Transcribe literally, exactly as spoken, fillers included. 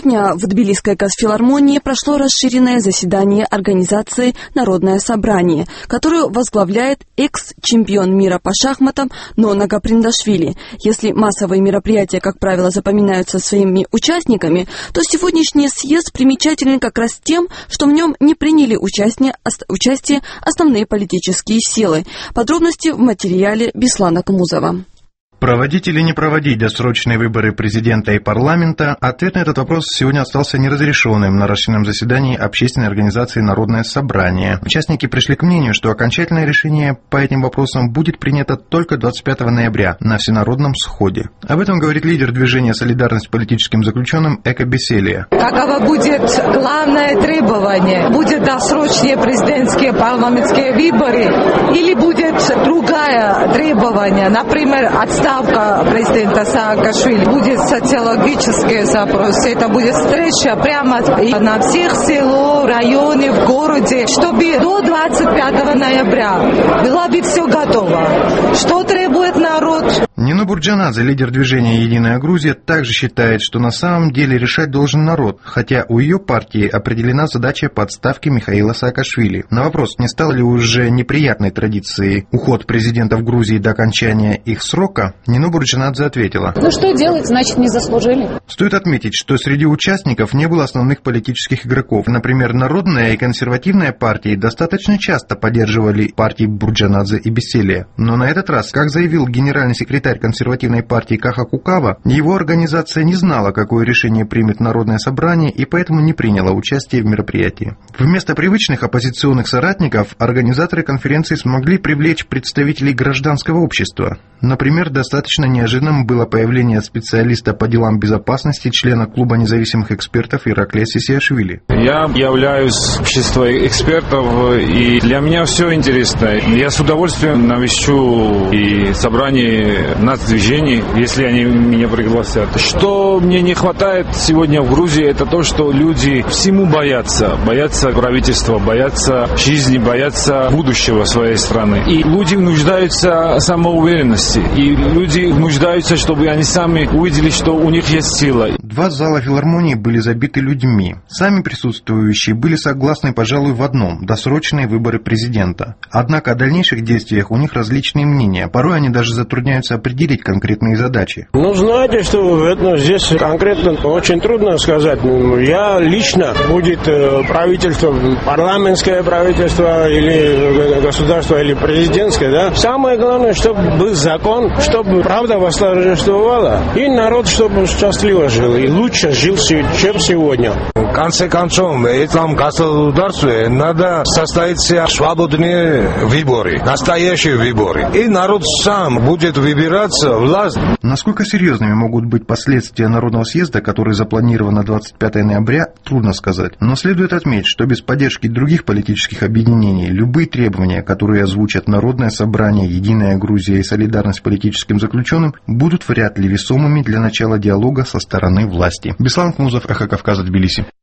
Сегодня в Тбилисской Госфилармонии прошло расширенное заседание организации «Народное собрание», которую возглавляет экс-чемпион мира по шахматам Нона Гаприндашвили. Если массовые мероприятия, как правило, запоминаются своими участниками, то сегодняшний съезд примечателен как раз тем, что в нем не приняли участие, участие основные политические силы. Подробности в материале Беслана Кмузова. Проводить или не проводить досрочные выборы президента и парламента? Ответ на этот вопрос сегодня остался неразрешенным на расширенном заседании общественной организации «Народное собрание». Участники пришли к мнению, что окончательное решение по этим вопросам будет принято только двадцать пятого ноября на всенародном сходе. Об этом говорит лидер движения «Солидарность с политическим заключенным» Эко Беселия. Каково будет главное требование? Будет досрочные президентские парламентские выборы или будет другое требование, например, отставка президента Саакашвили? Будет социологический запрос. Это будет встреча прямо на всех селах, районе, в городе, чтобы до двадцать пятого ноября было бы все готово. Что требует народ? Нино Бурджанадзе, лидер движения «Единая Грузия», также считает, что на самом деле решать должен народ, хотя у ее партии определена задача по отставке Михаила Саакашвили. На вопрос, не стал ли уже неприятной традицией уход президентов Грузии до окончания их срока, Нино Бурджанадзе ответила: ну что делать, значит не заслужили. Стоит отметить, что среди участников не было основных политических игроков. Например, Народная и консервативная партии достаточно часто поддерживали партии Бурджанадзе и Беселия. Но на этот раз, как заявил генеральный секретарь консервативной партии Каха Кукава, его организация не знала, какое решение примет Народное собрание, и поэтому не приняла участие в мероприятии. Вместо привычных оппозиционных соратников организаторы конференции смогли привлечь представителей гражданского общества. Например, достаточно неожиданным было появление специалиста по делам безопасности, члена клуба независимых экспертов Ираклия Сисиашвили. Я являюсь обществом экспертов, и для меня все интересно. Я с удовольствием навещу и собрание нацдвижений, если они меня пригласят. Что мне не хватает сегодня в Грузии, это то, что люди всему боятся. Боятся правительства, боятся жизни, боятся будущего своей страны. И люди нуждаются в самоуверенности. И люди нуждаются, чтобы они сами увидели, что у них есть сила. Два зала филармонии были забиты людьми. Сами присутствующие были согласны, пожалуй, в одном – досрочные выборы президента. Однако о дальнейших действиях у них различные мнения. Порой они даже затрудняются определить конкретные задачи. Ну, знаете, что это, здесь конкретно очень трудно сказать. Я лично, будет правительство, парламентское правительство или государство, или президентское, да. Самое главное, чтобы был закон, чтобы правда восторжествовала, и народ, чтобы счастливо жил, и лучше жил, чем сегодня. В конце концов, в этом государстве надо состоять свободные выборы, настоящие выборы. И народ сам будет выбираться власть. Насколько серьезными могут быть последствия Народного съезда, который запланирован на двадцать пятого ноября, трудно сказать. Но следует отметить, что без поддержки других политических объединений любые требования, которые озвучат Народное собрание, Единая Грузия и Солидарность с политическим заключенным, будут вряд ли весомыми для начала диалога со стороны власти. Беслан Кмузов, Эхо Кавказа, Тбилиси.